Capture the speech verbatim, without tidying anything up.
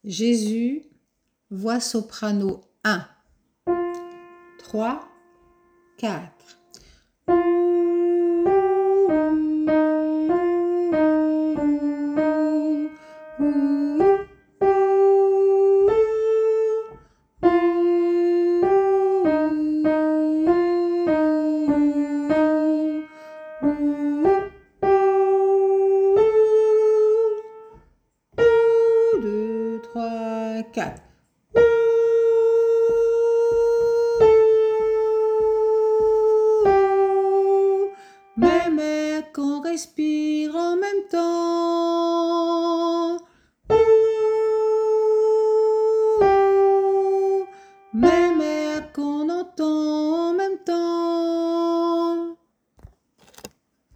Jésus, voix soprano un, trois, quatre. Deux, trois, quatre. Même air qu'on respire en même temps.